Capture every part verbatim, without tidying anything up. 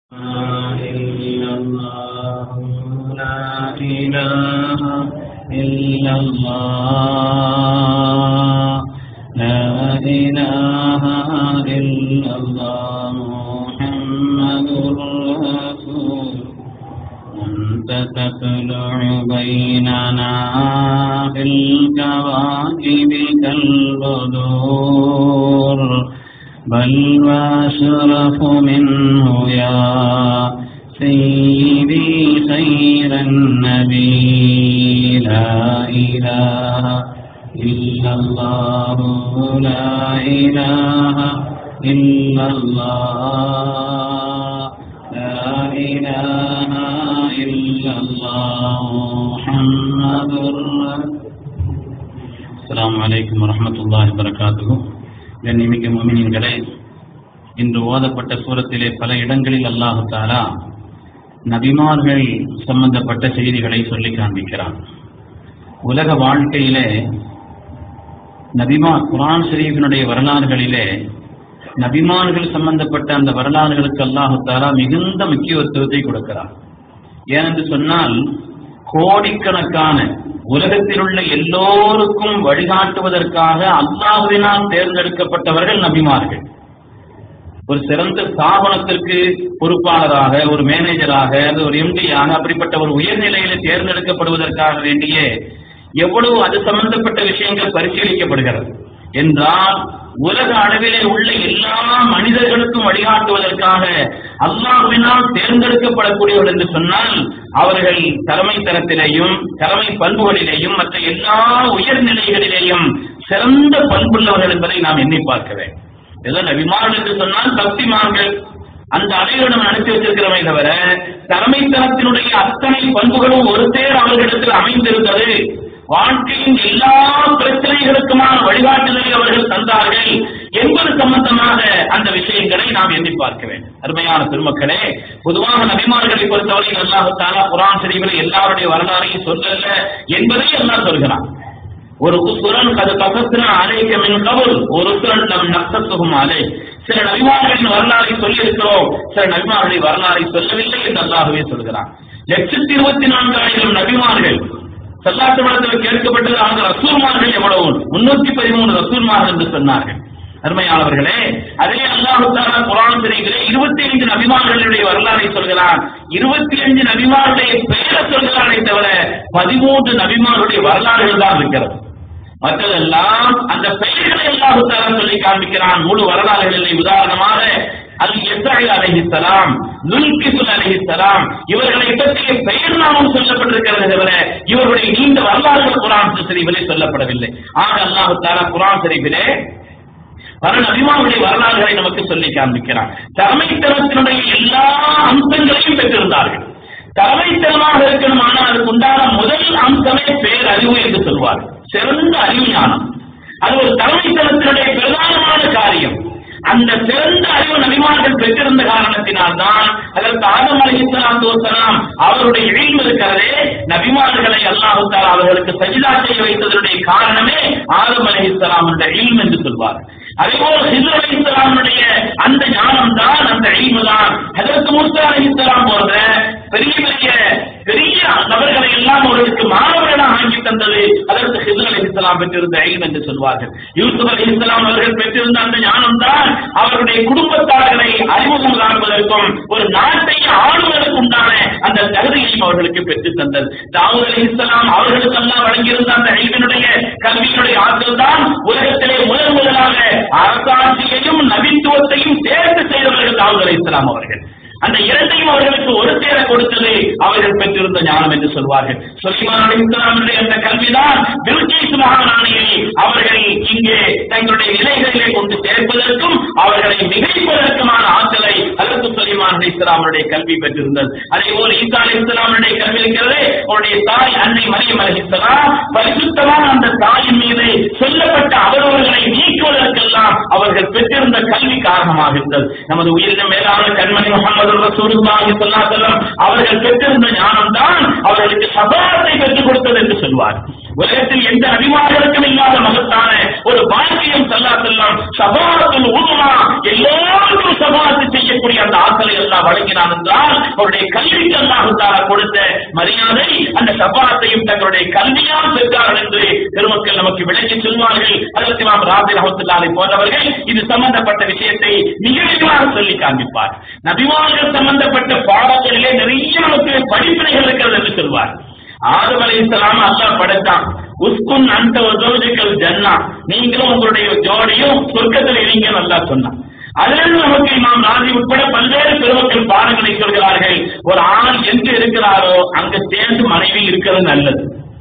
إلا الله لا إله إلا الله لا إله إلا الله محمد رسول أنت تطلع بيننا في الكواكب كالبدور بل وأشرف منه يا سيدي خير النبي لا إله إلا الله لا إله إلا الله لا إله إلا الله محمد السلام عليكم ورحمة الله وبركاته. கண்ணியமிக்க முஃமினீன்களே, இன்று ஓதப்பட்ட சூரத்திலே பல இடங்களில் அல்லாஹ் தஆலா நபிமார்கள் சம்பந்தப்பட்ட செய்திகளை சொல்லி காண்பிக்கிறான். உலக வாழ்க்கையிலே நபிமா குர்ஆன் ஷரீஃபினுடைய வரலாறுகளிலே நபிமார்கள் சம்பந்தப்பட்ட அந்த வரலாறுகளுக்கு அல்லாஹ் தஆலா மிகுந்த முக்கியத்துவத்தை கொடுக்கிறான். ஏனென்று சொன்னால், கோடிக்கணக்கான உலகத்தில் உள்ள எல்லோருக்கும் வழிகாட்டுவதற்காக அல்லாஹ்வினால் தேர்ந்தெடுக்கப்பட்டவர்கள் நபிமார்கள். ஒரு சிறந்த ஸ்தாபனத்திற்கு பொறுப்பாளராக, ஒரு மேனேஜராக, ஒரு எம்டியாக, அப்படிப்பட்ட ஒரு உயர்நிலையில தேர்ந்தெடுக்கப்படுவதற்காக வேண்டிய எவ்வளவு அது சம்பந்தப்பட்ட விஷயங்கள் பரிசீலிக்கப்படுகிறது என்றால், உலக அளவிலே உள்ள எல்லா மனிதர்களுக்கும் வழிகாட்டுவதற்காக அல்லாஹ்வினால் தேர்ந்தெடுக்கப்படக்கூடியவர்கள் என்று சொன்னால், அவர்கள் தலைமை தரத்திலேயும் தலைமை பண்புகளிலேயும் மற்ற எல்லா உயர்நிலைகளிலேயும் சிறந்த பண்புள்ளவர்கள் என்பதை நாம் எண்ணி பார்க்க வேண்டும். ஏதோ நபிமார்கள் என்று சொன்னால் பக்திமான்கள் அந்த அலையிடம் நடத்தி வச்சிருக்கிறவை தவிர தலைமை தரத்தினுடைய அத்தனை பண்புகளும் ஒரு சேர் அவர்களிடத்தில் அமைந்திருந்தது. வாழ்க்கையின் எல்லா பிரச்சனைகளுக்குமான வழிகாட்டுதலை அவர்கள் தந்தார்கள் என்பது சம்பந்தமாக அந்த விஷயங்களை நாம் எண்ணி பார்க்க வேண்டும். அருமையான பெருமக்களே, பொதுவாக நபிமார்களை பொறுத்தவரை அல்லாஹ் தஆலா குர்ஆன் ஷரீஃபில் எல்லாருடைய வரலாறையும் சொல்லல என்பதை எல்லாம் சொல்கிறான். ஒரு உசுரன் கது கசஸ்னா அலைக்க மின் கபுல் ஒரு உசுரன் நம் நக்சத்துகும் அலை. சில நபிமார்களின் வரலாறை சொல்லி இருக்கிறோம், சில நபிமார்களை வரலாறை சொல்லவில்லை என்று அல்லாஹ்வே சொல்கிறான். லட்சத்தி இருபத்தி நான்காயிரம் நபிமார்கள் சல்லாத்துவத்தில் கேட்கப்பட்டது. அந்த ரசூல்மார்கள் எவ்வளவு? முன்னூத்தி பதிமூணு ரசூல்மார்கள் என்று சொன்னார்கள். அருமையானவர்களே, அதே அல்லாஹ் தஆலா குர்ஆன் ஷரீஃபிலே இருபத்தி ஐந்து நபிமார்களுடைய வரலாறை சொல்கிறான். இருபத்தி ஐந்து நபிமார்களுடைய பெயரை சொல்கிறானே தவிர பதிமூன்று நபிமார்களுடைய வரலாறுகள் தான் இருக்கிறது. மற்றதெல்லாம் அந்த பெயர்களை அல்லாஹ் தஆலா சொல்லி காண்பிக்கிறான். முழு வரலாறுகளிலே உதாரணமாக அல் யஸ்ஆஇ அலைஹிஸ்ஸலாம், லுல்கிஃபுல் அலைஹிஸ்ஸலாம், இவர்களை பற்றிய பெயர் நாமம் சொல்லப்பட்டிருக்கிறது தவிர இவர்களுடைய நீண்ட வரலாறுகள் குர்ஆன் ஷரீஃபிலே சொல்லப்படவில்லை. ஆக அல்லாஹ் தஆலா குர்ஆன் ஷரீஃபிலே பல நபிமார்களுடைய வரலாறுகளை நமக்கு சொல்லி காண்பிக்கிறான். தலைமைத்தனத்தினுடைய எல்லா அம்சங்களையும் பெற்றிருந்தார்கள். தலைமைத்தனமாக இருக்கணும், ஆனால் அதுக்கு உண்டான முதல் அம்சமே பேரறிவு என்று சொல்வார். சிறந்த அறிவு ஞானம் அது ஒரு தலைமைத்தனத்தினுடைய பிரதானமான காரியம். அந்த சிறந்த அறிவு நபிமார்கள் பெற்றிருந்த காரணத்தினால்தான் அதற்கு ஆதம் அலைஹிஸ்ஸலாத்து வஸ்ஸலாம் அவருடைய இல்ம் இருக்கிறதே, நபிமார்களை அல்லாஹ் தஆலா அவர்களுக்கு சஜிதா செய்ய வைத்ததனுடைய காரணமே ஆதம் அலைஹிஸ்ஸலாமுடைய இல்ம் என்று சொல்வார். அதேபோல் ஹிஜ்ர் அலைஹிஸ்ஸலாமுடைய அந்த ஞானம் தான், அந்த இல்மு தான் ஹஜ்ரத் மூஸா அலைஹிஸ்ஸலாம் போன்ற பெரிய பெரிய பெரிய நபர்களை எல்லாம் அவர்களுக்கு மாணவர்களாக ஆக்கி தந்தது அதற்கு ஹிஜ்ர் அலைஹிஸ்ஸலாம் பெற்றிருந்த இல்ம் என்று சொல்வார்கள். யூசுப் அலைஹிஸ்ஸலாம் அவர்கள் பெற்றிருந்த அந்த ஞானம் தான் அவருடைய குடும்பத்தார்களை அறிமுகம் காண்பதற்கும் ஒரு நாட்டை ஆளுவதற்கு உண்டான அந்த தகுதியையும் அவர்களுக்கு பெற்றுத் தந்தது. தாவூத் அலைஹிஸ்ஸலாம் அவர்களுக்கு எல்லாம் வழங்கியிருந்த அந்த இல்மினுடைய கல்வியினுடைய ஆற்றல் தான் உலகத்திலே முதல் முதலாக அரசாட்சியையும் நபித்துவத்தையும் சேர்த்து செய்தவர்கள் தாவூத் அலைஹிஸ்ஸலாம் அவர்கள். அந்த இரண்டையும் அவர்களுக்கு ஒரு சேர கொடுத்தது அவர்கள் பெற்றிருந்த ஞானம் என்று சொல்வார்கள். சுலைமான் அலைஹிஸ்ஸலாமுடைய அந்த கல்விதான் பில்கீஸ் மகாராணியை அவர்கள் இங்கே தங்களுடைய நிலைகளிலே கொண்டு சேர்ப்பதற்கும் அவர்களை மிகைப்பதற்குமான ஆற்றலை ஹஜ்ரத் சுலைமான் அலைஹிஸ்ஸலாமுடைய கல்வி பெற்றிருந்தது. அதே போல ஈசா அலைஹிஸ்ஸலாமுடைய கல்வி இருக்கிறது. அவருடைய தாய் அன்னை மரியம் அலைஹிஸ்ஸலாம் பரிசுத்தமான அந்த தாயின் மீது சொல்லப்பட்ட அவரவர்களை நீக்குவதற்கெல்லாம் அவர்கள் பெற்றிருந்த கல்வி காரணமாக இருந்தது. நமது உயிரின மேலான கண்மணி முஹம்மது ரசூலுல்லாஹி ஸல்லல்லாஹு அலைஹி வஸல்லம் அவர்கள் பெற்றிருந்த ஞானம் தான் அவர்களுக்கு ஷஃபாஅத்தை பெற்றுக் கொடுத்தது என்று சொல்வார். உலகத்தில் எந்த நபிமார்களுக்கும் இல்லாத மகத்தான ஒரு பாக்கியம் ஸல்லல்லாஹு அலைஹி வஸல்லம் ஷஃபாஅத்துல் உஸ்மா, எல்லோருக்கும் ஷஃபாஅத் செய்யக்கூடிய அந்த ஆற்றலை எல்லாம் வழங்கினான் அவருடைய கல்விக்கு அல்லாஹ் தஆலா கொடுத்த மரியாதை அந்த ஷஃபாஅத்தையும் தங்களுடைய கல்வியால் பெற்றார்கள் என்று பெருமக்கள் நமக்கு விளக்கி சொல்வார்கள். அதற்கு இமாம் ராபி ரஹ்மத்துல்லாஹி அலைஹி போன்றவர்கள் இது சம்பந்தப்பட்ட விஷயத்தை மிக விரிவாக சொல்லி காண்பிப்பார். நபிமார்கள் சம்பந்தப்பட்ட பாடங்களிலே நிறைய நமக்கு படிப்பினைகள் இருக்கிறது என்று சொல்வார். ஆதம் அலைஹிஸ்ஸலாம் அல்லாஹ் படைத்தான். உஸ்குன் அன்த வ ஜௌஜுகல் ஜன்னா, நீங்களும் உங்களுடைய ஜோடியும் சொர்க்கத்தில் இருங்கன்னு அல்லாஹ் சொன்னான். அதிலிருந்து நமக்கு இமாம் ராஜி உட்பட பல்வேறு பெருமக்கள் பாடங்களை சொல்கிறார்கள். ஒரு ஆண் எங்கு இருக்கிறாரோ அங்கு சேர்ந்து மனைவி இருக்கிறது நல்லது.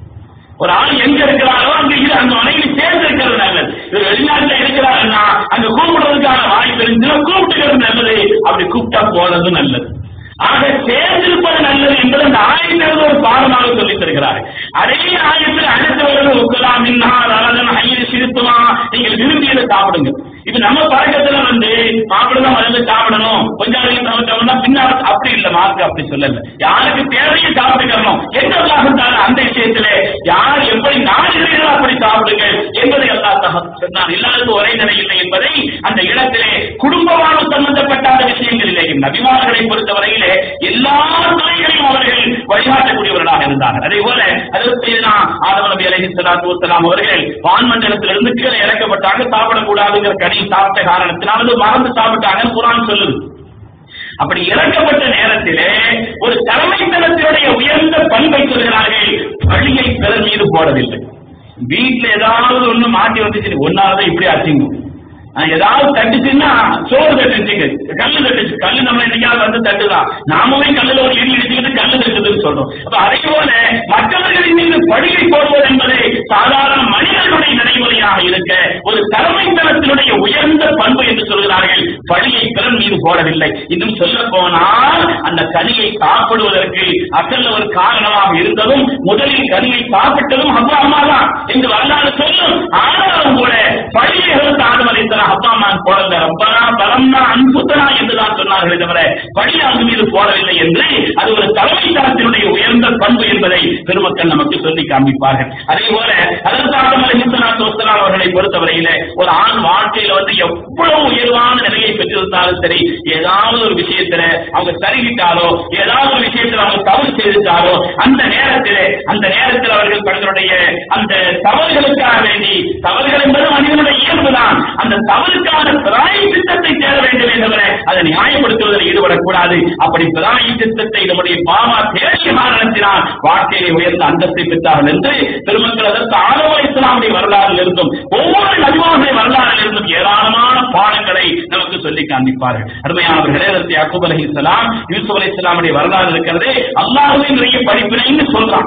ஒரு ஆள் எங்க இருக்கிறாரோ அங்க அந்த மனைவி சேர்ந்து இருக்கிறது நல்லது. இவர் வெளிநாட்டுல இருக்கிறாருன்னா அங்க கூப்பிடுறதுக்கான வாய்ப்பு இருந்துச்சுன்னா கூப்பிட்டுக்கிறது நல்லது, அப்படி கூப்பிட்டா போறது நல்லது. ஆக சேர்ந்திருப்பது நல்லது என்பது அந்த ஆயத்திலிருந்து ஒரு பாடமாக சொல்லித் தருகிறார். அதே ஆயத்தில் அடுத்தவர்கள் உக்கலாம் இன்னார் அழகன் ஐயர் சிறுத்துமா, நீங்கள் விரும்பியதை சாப்பிடுங்க. இப்ப நம்ம பழக்கத்துல வந்து சாப்பிடலாம் மருந்து சாப்பிடணும், கொஞ்சம் சமைச்சோம்னா பின்னாடி அப்படி இல்லை, மார்க் அப்படி சொல்லல. யாருக்கு தேவையை சாப்பிட்டுக்கணும் என்றால் அந்த விஷயத்துல யார் எப்படி நாடுகிறீர்களோ அப்படி சாப்பிடுங்க என்பதை எல்லாம் சொன்னார். எல்லாருக்கும் ஒரே நிலை இல்லை என்பதை அந்த இடத்திலே குடும்பமாக சம்பந்தப்பட்ட அந்த விஷயங்கள் இல்லை. நபிமார்களை பொறுத்தவரையிலே எல்லா துறைகளையும் அவர்கள் வழிகாட்டக்கூடியவர்களாக இருந்தார்கள். அதே போல அதற்கு ஆதம் நபி அலைஹிஸ்ஸலாத்து வஸ்ஸலாம் அவர்கள் வான்மண்டலத்திலிருந்து கீழே இறக்கப்பட்டாங்க. சாப்பிடக்கூடாதுங்கிற கனி சாப்பிட்ட காரணத்தினால மறந்து சாப்பிட்டாங்க குர்ஆன் சொல்லுது. அப்படி இறக்கப்பட்ட நேரத்திலே ஒரு தலைமைத்தனத்தினுடைய உயர்ந்த பண்பை சொல்கிறார்கள், பழியை பிறர் மீது போடவில்லை. வீட்டுல ஏதாவது ஒண்ணு மாட்டி வந்துச்சு, ஒன்னாலதான் இப்படி அசிங்கும், ஏதாவது தட்டுச்சுன்னா சோறு தட்டுச்சு, கல்லு தட்டுச்சு, கல்லு நம்ம என்னைக்காவது வந்து தட்டுதான், நாமவே கல்லுல ஒரு இடி இடிச்சுக்கிட்டு கல்லு தட்டுதுன்னு சொல்றோம். அப்ப அதே போல மற்றவர்களின் மீது பழியை போடுவது என்பது சாதாரண மனிதர்களுடைய நடைமுறையாக இருக்க ஒரு தலைமைத்தனத்தினுடைய உயர்ந்த பண்பு என்று சொல்கிறார்கள். பழியை பிறன் மீது போடவில்லை. இன்னும் சொல்ல போனால் அந்த கனியை சாப்பிடுவதற்கு அசல்ல ஒரு காரணமாக இருந்ததும் முதலில் கனியை சாப்பிட்டதும் அப்பா அம்மா தான் என்று வரலாறு சொல்லும். ஆனாலும் கூட பழியை ஆதம் அலைஹிஸ்ஸலாம் அப்பா அம்மா போடல, ரப்பனா பலம்னா அன்புத்தனா என்றுதான் சொன்னார்களே தவிர பழி அவங்க மீது போடவில்லை என்று அது ஒரு தலைமைத்தனத்தினுடைய உயர்ந்த பண்பு என்பதை பெருமக்கள் நமக்கு சொல்லி காண்பிப்பார்கள். அதே போல அதற்கு ஆதம் அலைஹிஸ்ஸலாத்து வஸ்ஸலாம் அவர்களை பொறுத்தவரையில ஒரு ஆண் வாழ்க்கையில வந்து எவ்வளவு உயர்வான நிலையை பெற்றிருந்தாலும் சரி, ஏதாவது ஒரு விஷயத்துல அவங்க சரிவிட்டாலோ ஏதாவது ஒரு விஷயத்தில் அவங்க தவறு செய்திருந்தாலோ அந்த நேரத்திலே அந்த நேரத்தில் அவர்கள் தங்களுடைய அந்த தவறுகளுக்காக வேண்டி, தவறுகள் என்பது மனிதனுடைய இயல்புதான், அந்த தவறுக்கான பிராயச்சித்தத்தை தேட வேண்டுமே தவிர அதை நியாயப்படுத்துவதில் ஈடுபடக்கூடாது. அப்படி பிராயச்சித்தத்தை நம்முடைய பாமா தேடிய காரணத்தினால் வாழ்க்கையை உயர்ந்த அந்தஸ்தை பெற்றார்கள் என்று பெருமக்கள் அதற்கு ஆதம் அலைஹிஸ்ஸலாமுடைய வரலாறில் இருந்தும் ஒவ்வொரு நபிமார்களுடைய வரலாறில் இருந்தும் ஏராளமான பாடங்களை நமக்கு சொல்லி காண்பிப்பார்கள். அருமையானவர்களே, அதற்கு யாக்கூப் அலைஹிஸ்ஸலாம் யூசுப் அலைஹிஸ்ஸலாமுடைய வரலாறு இருக்கிறது. அல்லாஹ்வே நிறைய படிப்பினைன்னு சொல்றான்,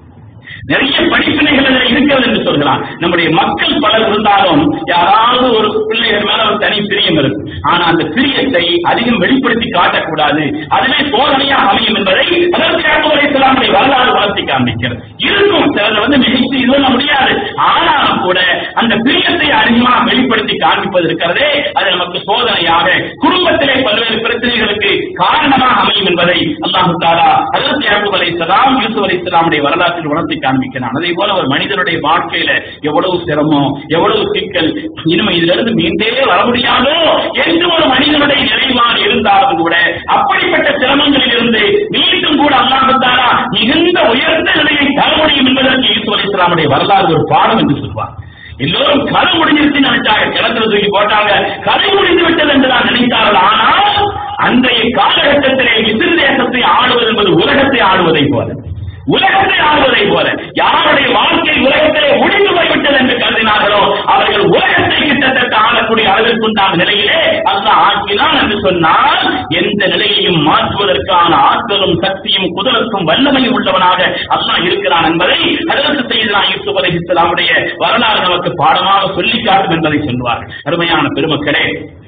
நிறைய படிப்பினைகள் இருக்கிறது என்று சொல்கிறான். நம்முடைய மக்கள் பலர் இருந்தாலும் யாராவது ஒரு பிள்ளைகள் மேல ஒரு தனி பிரியம் இருக்கும். ஆனா அந்த பிரியத்தை அதிகம் வெளிப்படுத்தி காட்டக்கூடாது, அதுவே சோதனையாக அமையும் என்பதை அதற்கு யாக்கூப் அலைஹிஸ்ஸலாமுடைய வரலாறு வளர்த்தி காண்பிக்கிறது. இருக்கும் சிலர் வந்து மிகைத்து இது பண்ண முடியாது, ஆனாலும் கூட அந்த பிரியத்தை அதிகமாக வெளிப்படுத்தி காண்பிப்பது இருக்கிறதே அது நமக்கு சோதனையாக குடும்பத்திலே பல்வேறு பிரச்சனைகளுக்கு காரணமாக அமையும் என்பதை அல்லாஹ் தஆலா அதற்கு யாக்கூப் அலைஹிஸ்ஸலாம் யூசுப் அலைஹிஸ்ஸலாமுடைய வரலாற்றில் வளர்த்தி காண்பிக்கிறான். அதே போல ஒரு மனிதனுடைய வாழ்க்கையில எவ்வளவு சிரமம், எவ்வளவு சிக்கல், இனிமே இதிலிருந்து மீண்டே வர முடியாதோ என்று ஒரு மனிதனுடைய நிலைப்பாடு இருந்தாலும் கூட அப்படிப்பட்ட சிரமங்களில் இருந்து மீண்டும் கூட அல்லாஹ் தஆலா மிகுந்த உயர்ந்த நிலையை தர முடியும் என்பதற்கு யூசுப் அலைஹிஸ்ஸலாமுடைய வரலாறு ஒரு பாடம் என்று சொல்வார். எல்லோரும் கதை முடிஞ்சிருச்சு நினைச்சாங்க, கிணத்துல தூக்கி போட்டாங்க, கதை முடிந்து விட்டது என்றுதான் நினைத்தார்கள். ஆனால் அன்றைய காலகட்டத்திலே மிஸ்ர் தேசத்தை ஆளுவது என்பது உலகத்தை ஆளுவதை போல, உலகத்தை ஆளுவதை போல யாருடைய வாழ்க்கை உலகத்திலே முடிந்து போய்விட்டது என்று கருதினார்களோ அவர்கள் உலகத்தை கிட்டத்தட்ட ஆளக்கூடிய அளவிற்குண்டான நிலையிலே அல்லாஹ் ஆக்கினான் என்று சொன்னால் எந்த நிலையையும் மாற்றுவதற்கான ஆற்றலும் சக்தியும் குதிரத்தும் வல்லமையும் உள்ளவனாக அல்லாஹ் இருக்கிறான் என்பதை ஹஜ்ரத் ஸையதுனா யூசுப் அலைஹிஸ்ஸலாமுடைய வரலாறு நமக்கு பாடமாக சொல்லி காட்டும் என்பதை சொல்வார். அருமையான பெருமக்களே,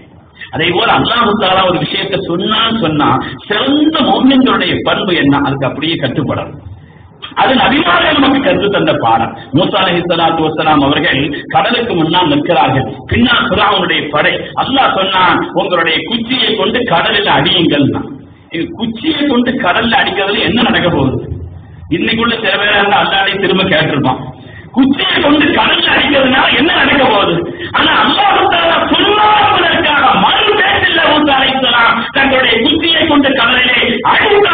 அதே போல அல்லாஹ் தஆலா ஒரு விஷயத்தை சொன்னான்னு சொன்னா சிறந்த முஃமின்களுடைய பண்பு என்ன, அதுக்கு அப்படியே கட்டுப்படும். அது நபிமார்கள் நமக்கு கற்று தந்த பாடம். மூசா அலைஹிஸ்ஸலாத்து வஸ்ஸலாம் அவர்கள் கடலுக்கு முன்னால் நிற்கிறார்கள், பின்னால் ஃபிரௌனுடைய படை. அல்லாஹ் சொன்னான், உங்களுடைய குச்சியை கொண்டு கடலில் அடியுங்கள். இது குச்சியை கொண்டு கடல்ல அடிக்கிறதுல என்ன நடக்க போகுது? இன்னைக்குள்ள சில பேர் அந்த அல்லாஹ்வை திரும்ப கேட்டிருப்பான், குச்சியை கொண்டு கடல்ல அடிக்கிறதுனால என்ன நடக்க போகுது? ஆனா அல்லாஹ் தஆலா சொல்லாததற்காக மறு பேச்சில் மூசா அலைஹிஸ்ஸலாம் தங்களுடைய குச்சியை கொண்டு கடலிலே அடித்த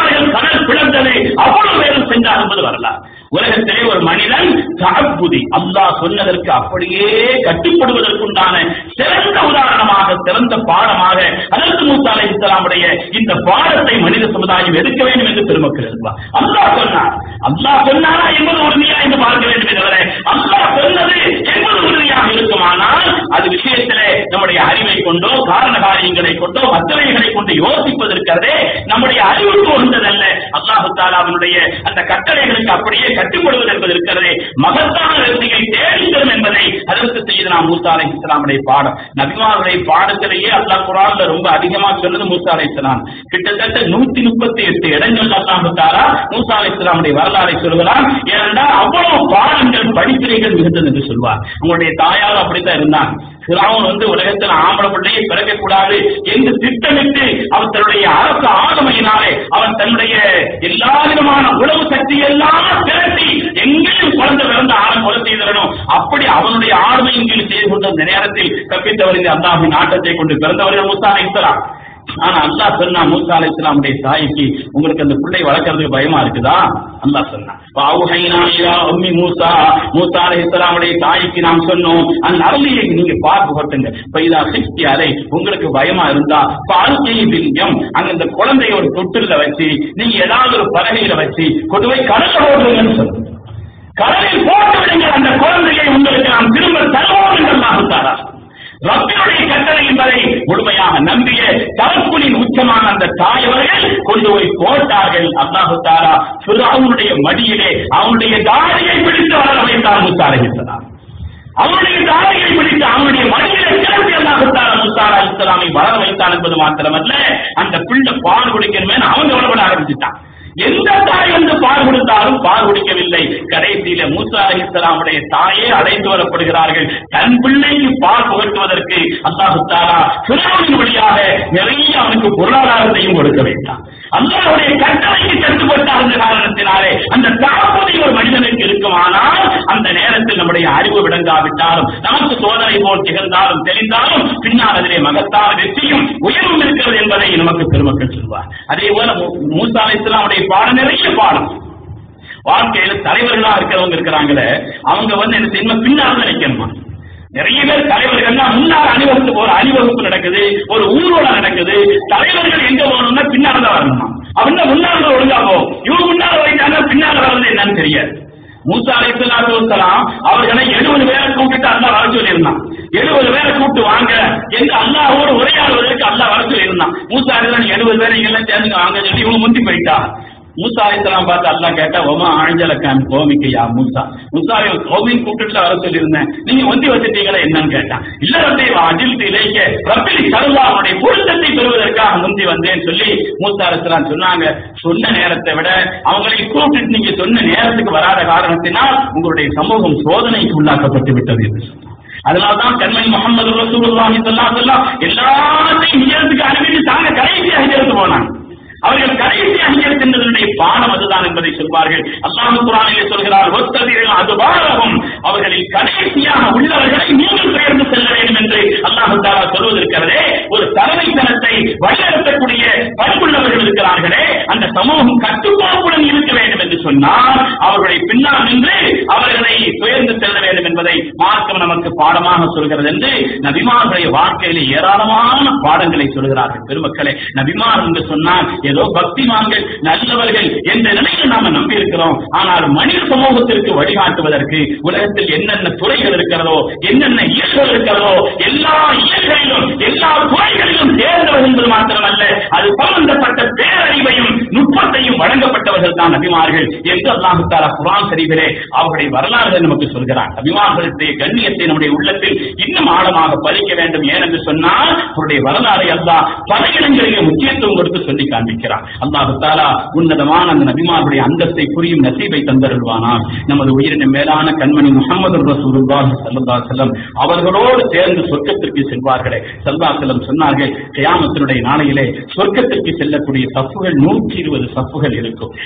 தஅப்புதி, அல்லாஹ் சொன்னதற்கு அப்படியே கட்டுப்படுவதற்குண்டான சிறந்த உதாரணமாக, சிறந்த பாடமாக ஹஜ்ரத் மூஸா அலைஹிஸ்ஸலாமுடைய இந்த பாடத்தை மனித சமுதாயம் எடுக்க வேண்டும் என்று பெருமக்கள் எழுதுவார். அல்லாஹ் சொன்னார், அல்லாஹ் சொன்னாரா என்பது உறுதியா என்று பார்க்க வேண்டும் தவிர அல்லாஹ் சொன்னது என்பது உறுதியாக இருக்குமானால் அது விஷயத்திலே நம்முடைய அறிவை கொண்டோ காரண காரியங்களை கொண்டோ மற்றவைகளை கொண்டு யோசிப்பதற்கிறதே நம்முடைய அறிவுக்கு ஒன்றதல்ல. அல்லாஹு தஆலாவினுடைய அந்த கட்டளைகளுக்கு அப்படியே கட்டுப்படுவது என்பது இருக்கிறதே மகத்தான வெற்றியை தேடித்தரும் என்பதை ஹஜ்ரத் சய்யிதுனா மூஸா அலைஹிஸ்ஸலாமுடைய பாடம். நபிமாருடைய பாடத்திலேயே அல்லாஹ் குர்ஆன்ல ரொம்ப அதிகமாக சொன்னது மூஸா அலைஹிஸ்ஸலாம். கிட்டத்தட்ட நூத்தி முப்பத்தி எட்டு இடங்கள் அல்லாஹு தஆலா மூஸா அலைஹிஸ்ஸலாமுடைய வரலாறை சொல்கிறார். ஏனென்றால் அவ்வளவு பாடங்கள் படிப்பினைகள் மிகுந்தது என்று சொல்வார். உங்களுடைய தாயார் அப்படித்தான் இருந்தாங்க. ஃபிரௌன் வந்து உலகத்தில் ஆம்பளை பிள்ளையை பிறக்கக்கூடாது என்று திட்டமிட்டு அவர் தன்னுடைய அரசு ஆளுமையினாலே அவன் தன்னுடைய எல்லா விதமான உளவு சக்தி எல்லாம் திரட்டி எங்கேயும் குழந்தை பிறந்த ஆளை கொலை செய்திடணும், அப்படி அவனுடைய ஆளுமையின் கீழ் செய்து கொண்ட அந்த நேரத்தில் தப்பித்தவர் இந்த அல்லாஹ்வின் நாட்டத்தை கொண்டு பிறந்தவர்கள் மூஸா அலைஹிஸ்ஸலாம். ஆனா அல்லாஹ் சொன்னா மூஸா அலைஹிஸ்ஸலாமுடைய தாய்க்கு, உங்களுக்கு அந்த பிள்ளை வளர்க்கறதுக்கு பயமா இருக்குதா? அல்லாஹ் சொன்னான், ஃபஅவ்ஹைனா இலா உம்மி மூஸா, மூஸா அலைஹிஸ்ஸலாமுடைய தாய்க்கு நாம் சொன்னோம், அந்த அருளியை நீங்க பார்த்து கொட்டுங்க. ஃபைதா சிக்ஸ்டி அலை, உங்களுக்கு பயமா இருந்தா ஃபால்கி பில்யம், அங்க இந்த குழந்தைய ஒரு தொட்டில்ல வச்சு நீங்க ஏதாவது ஒரு பலகையில வச்சு கொண்டு போய் கடல்ல போடுங்கன்னு சொல்லுங்க. கடலில் போட்டு விடுங்க, அந்த குழந்தையை உங்களுக்கு நாம் திரும்ப தருவோம் என்று அல்லாஹ் தஆலா ரப்பினுடைய கட்டளை என்பதை முழுமையாக நம்பிய தவக்குலின் உச்சமான அந்த தாயவர்கள் கொண்டு போய் போட்டார்கள். அல்லாஹு தஆலா ஃபிரௌனுடைய மடியிலே அவனுடைய தாடியை பிடித்து வளர வைத்தார் மூஸா அலைஹிஸ்ஸலாம். அவனுடைய தாடியை பிடித்து அவனுடைய மடியிலே கிளம்பி அல்லாஹு தஆலா மூஸா அலைஹிஸ்ஸலாமை வளர வைத்தான் என்பது மாத்திரமல்ல, அந்த பிள்ளை பால் குடிக்கணுமே அவன் கவலைப்பட ஆரம்பிச்சுட்டான். எந்த தாய் வந்து பால் கொடுத்தாலும் பால் குடிக்கவில்லை. கடைசியில மூஸா அலைஹிஸ்ஸலாமுடைய தாயே அழைத்து வரப்படுகிறார்கள். தன் பிள்ளைக்கு பால் புகட்டுவதற்கு அல்லாஹ் தஆலா ஃபிரௌனின் வழியாக நிறைய அவனுக்கு பொருளாதாரத்தையும் கொடுக்க வைத்தான். அல்லாஹ்வுடைய கட்டளைக்கு கட்டுப்பட்ட அந்த காரணத்தினாலே அந்த தாக்குதி ஒரு மனிதனுக்கு இருக்குமானால் அந்த நேரத்தில் நம்முடைய அறிவு விளங்காவிட்டாலும் நமக்கு சோதனை போல் திகழ்ந்தாலும் தெரிந்தாலும் பின்னால் அதிலே மகத்தான வெற்றியும் உயர்வும் இருக்கிறது என்பதை நமக்கு பெருமக்கள் சொல்வார். அதே போல மூஸா அலைஹிஸ்ஸலாமுடைய பாடம் நிறைய பாடம். வாழ்க்கையில தலைவர்களா இருக்கிறவங்க இருக்கிறாங்களே, அவங்க வந்து என்ன செய்யணும், பின்னால் நினைக்கணுமா. நிறைய பேர் தலைவர்கள்னா முன்னாள் அணிவகுப்பு போற அணிவகுப்பு நடக்குது, ஒரு ஊர்வலம் நடக்குது, தலைவர்கள் எங்க போகணும்னா பின்னால தான் வரணுமா. அப்படின்னா முன்னாள் ஒழுங்கா போகும், இவங்க முன்னாள் வரைந்தாங்க பின்னால வர்றது என்னன்னு தெரியாது. மூஸா அலைஹிஸ்ஸலாத்து வஸ்ஸலாம் அவர்களை எழுபது பேரை கூப்பிட்டு அல்லாஹ் வர சொல்லியிருந்தான். எழுபது பேரை கூப்பிட்டு வாங்க என்று அல்லாஹ்வோடு உரையாடுவதற்கு அல்லாஹ் வர சொல்லியிருந்தான். மூஸா அலைஹிஸ்ஸலாம் எழுபது பேரை எல்லாம் சேர்ந்து வாங்க சொல்லி இவங்க முந்தி போயிட்டா. மூஸா அலைஹிஸ்ஸலாம் பார்த்து அல்லாஹ் கேட்டா, ஒமா ஆஞ்சலக்கான் கோமிக்கையா மூஸா, மூஸாவை கோமின் கூப்பிட்டுல வர சொல்லியிருந்தேன், நீங்க ஒந்தி வச்சுட்டீங்களா என்னன்னு கேட்டான். இல்ல ரப்பே அஜில் இலைக்க ரப்பிலி சல்லா, அவனுடைய பொருத்தத்தை பெறுவதற்காக முந்தி வந்தேன்னு சொல்லி மூஸா அலைஹிஸ்ஸலாம் சொன்னாங்க. சொன்ன நேரத்தை விட அவங்களை கூப்பிட்டு நீங்க சொன்ன நேரத்துக்கு வராத காரணத்தினால் உங்களுடைய சமூகம் சோதனைக்கு உள்ளாக்கப்பட்டு விட்டது என்று சொன்னார். அதனால்தான் கண்மணி முஹம்மது ரசூலுல்லாஹி ஸல்லல்லாஹு அலைஹி வஸல்லம் எல்லாத்தையும் ஹிஜ்ரத்துக்கு அனுப்பி தாங்க கடைசியாக ஹிஜ்ரத் போனாங்க. அவர்கள் கடைசியாக ஹிஜ்ரத் என்பதனுடைய பாடம் அதுதான் என்பதை சொல்வார்கள். அல்லாஹ் குர்ஆனிலே சொல்கிறார், வஸ்தபிரு அதுபாரஹும், அவர்களில் கடைசியாக உள்ளவர்களை நீங்கள் பெயர்ந்து செல்ல வேண்டும் என்று அல்லாஹ் தஆலா சொல்வதற்கிறதே. ஒரு தலைமைத்தனத்தை வழிநடத்தக்கூடிய பண்புள்ளவர்கள் இருக்கிறார்களே, அந்த சமூகம் கட்டுப்பாட்டுடன் இருக்க வேண்டும் என்று சொன்னால் அவர்களுடைய பின்னால் நின்று அவர்களை பெயர்ந்து செல்ல வேண்டும் என்பதை மார்க்கம் நமக்கு பாடமாக சொல்கிறது என்று நபிமார்களுடைய வாழ்க்கையிலே ஏராளமான பாடங்களை சொல்கிறார்கள். பெருமக்களே, நபிமார் என்று சொன்னால் ஏதோ பக்திமான்கள் நல்லவர்கள் என்ற நிலையில் நாம நம்பி இருக்கிறோம். ஆனால் மனித சமூகத்திற்கு வழிகாட்டுவதற்கு உலகத்தில் என்னென்ன துறைகள் இருக்கிறதோ, என்னென்ன இயற்கைகள் இருக்கிறதோ, எல்லா இயற்கையிலும் எல்லா துறைகளிலும் தேர்ந்தவர்கள் என்பது மாத்திரமல்ல, அது சம்பந்தப்பட்ட பேரறிவையும் நுட்பத்தையும் வழங்கப்பட்டவர்கள் தான் நபிமார்கள் என்று அல்லாஹ் தஆலா குர்ஆன் ஷரீஃபிலே அவருடைய வரலாறுகளை நமக்கு சொல்கிறார். நபிமார்களுடைய கண்ணியத்தை நம்முடைய உள்ளத்தில் இன்னும் ஆழமாக பதிக்க வேண்டும். ஏனென்று சொன்னால் அவருடைய வரலாறை அல்லாஹ் பல இடங்களிலே முக்கியத்துவம் கொடுத்து சொல்லி காண்பிக்கிறார். அல்லாஹ் தஆலா உன்னதமான அந்த நபிமார்களுடைய அந்தஸ்தை புரியும் நசீபை தந்தருள்வானார். நமது உயிரின மேலான கண்மணி முஹம்மது ரசூலுல்லாஹி ஸல்லல்லாஹு அலைஹி வஸல்லம் அவர்களோடு சேர்ந்து சொர்க்கத்திற்கு செல்வார்களே. ஸல்லல்லாஹு அலைஹி வஸல்லம் சொன்னார்கள், கியாமத்தினுடைய நாளையிலே சொர்க்கத்திற்கு செல்லக்கூடிய சஃப்புகள் நூற்றி இருபது சஃப்புகள் இருக்கும்.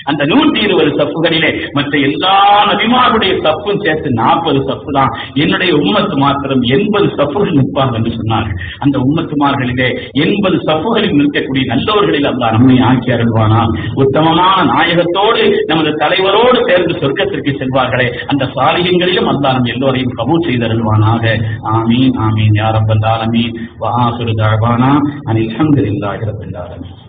அந்த நூற்றி இருபது சப்புகளிலே மற்ற எல்லா நபிமாருடைய சப்பும் சேர்த்து நாற்பது சப்பு தான். என்னுடைய உம்மத்து மாத்திரம் எண்பது சப்புகள் நிற்பார்கள் என்று சொன்னார்கள். அந்த உம்மத்துமார்களிலே எண்பது சப்புகளில் நிற்கக்கூடிய நல்லவர்களில் அல்லாஹ் நம்மை ஆக்கி அருள்வானா. உத்தமமான நாயகத்தோடு நமது தலைவரோடு சேர்ந்து சொர்க்கத்திற்கு செல்வார்களே அந்த சாலிகங்களிலும் அல்லாஹ் நம் எல்லோரையும் கபூல் செய்து அருள்வானாக. ஆமீன் ஆமீன் யா ரப்பல் ஆலமீன். வ ஆகிரு தஅவானா அனில் ஹம்துலில்லாஹி ரப்பில் ஆலமீன்.